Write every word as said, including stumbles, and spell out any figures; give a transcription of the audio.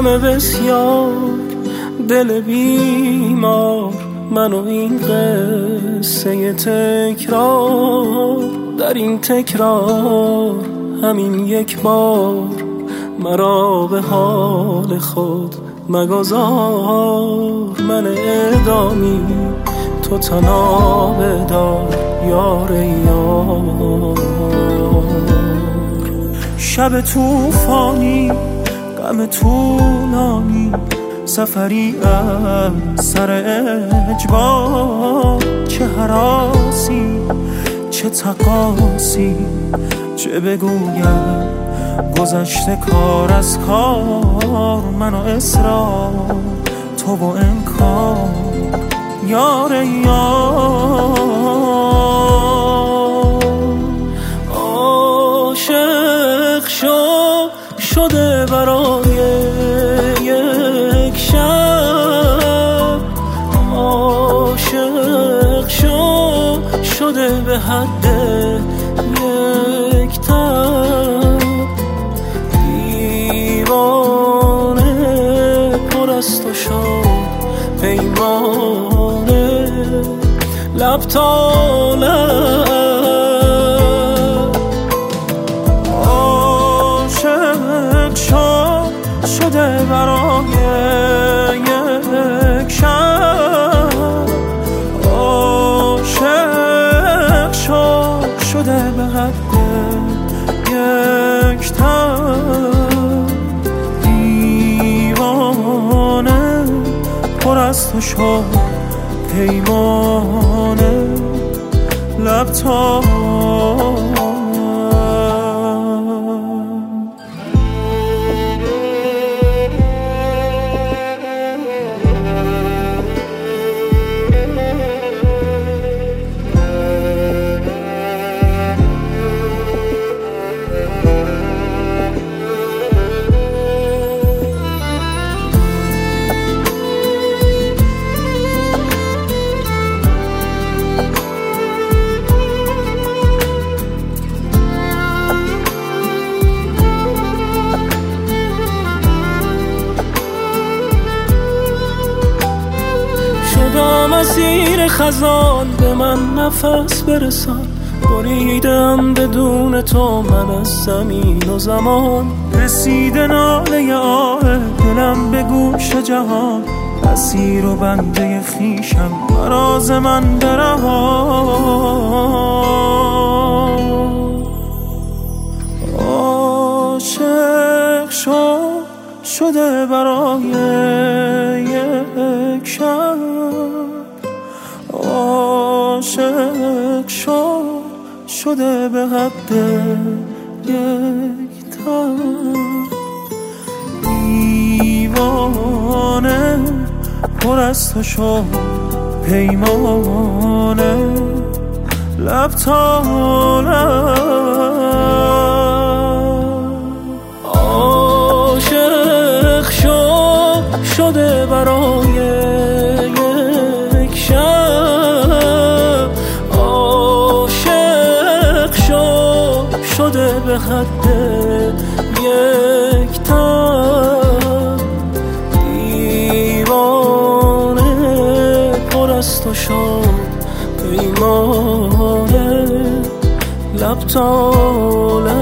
غم بسیار دل بیمار، من و این قصه تکرار. در این تکرار همین یک بار مرا به حال خود مگذار. من اعدامی تو تنها بدار یار یار. شب توفانی غم طولانی، سفری از سر اجبار. چه هراسی چه تقاسی، چه بگویم گذشته کار از کار. من و اصرار تو و انکار یار یار. عاشق شو شده برای یک شب، عاشق شو شده به حد یک تب. دیوانه پر از تو شد پیمانه، لب تا لب. عاشق شو شده برای یک شب، عاشق شو شده به حد یک تب. دیوانه پر از تو شد پیمانه، لب تا مسیر خزان به من نفس برسان. بریدم بدون تو من از زمین و زمان. رسیده ناله آه دلم به گوش جهان. اسیر و بنده خیشم مراز من برهان. عاشق شو شده برای یک شب، عاشق شو شده به حد یک تب. دیوانه پر از تو شد پیمانه، لب تا لب. عاشق شو شده برای یک شب، عاشق شو شده به حد یک تب. دیوانه پر از تو شد پیمانه، لب تا لب.